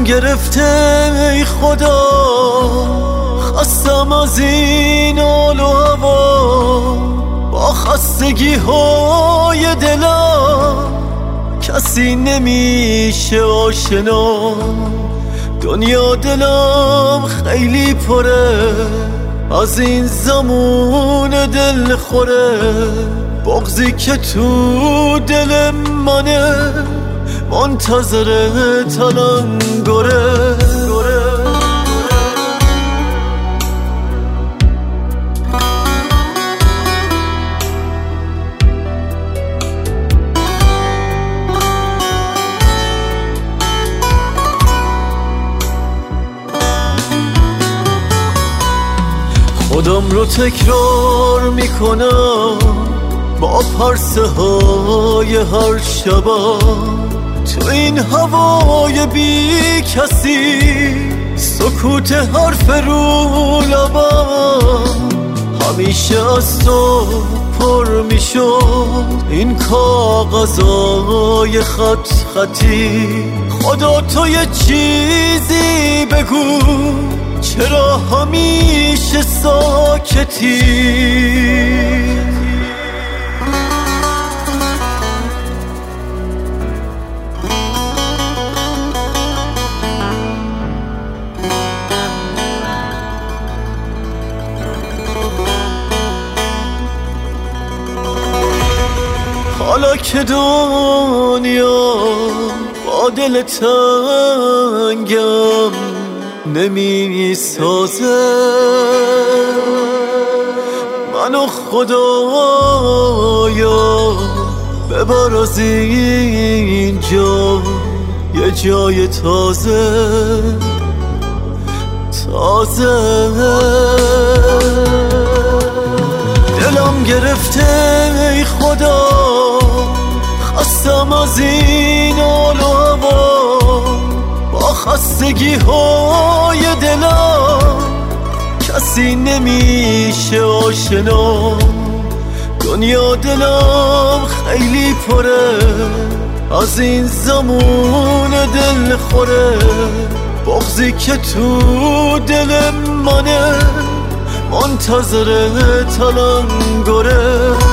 گرفته ای خدا، خستم از این حال و هوا، با خستگی های دلم کسی نمیشه آشنا. دنیا دلم خیلی پره از این زمان دل خوره، بغضی که تو دل منه منتظر تلنگره. خودم رو تکرار میکنم با پرسه های هر شبم، تو این هوای بی کسی سکوت حرف رو لبم. همیشه از تو پر میشد این کاغذای خط خطی، خدا تو یه چیزی بگو چرا همیشه ساکتی. حالا که دنیا با دل تنگم نمی سازه، منو خدایا ببر از اینجا یه جای تازه تازه. دلم گرفته ای خدا، خستم از این حال و هوا، با خستگی های دلم کسی نمیشه آشنا. دنیا دلم خیلی پره از این زمان دل خوره، بغضی که تو دل منه منتظر تلنگره.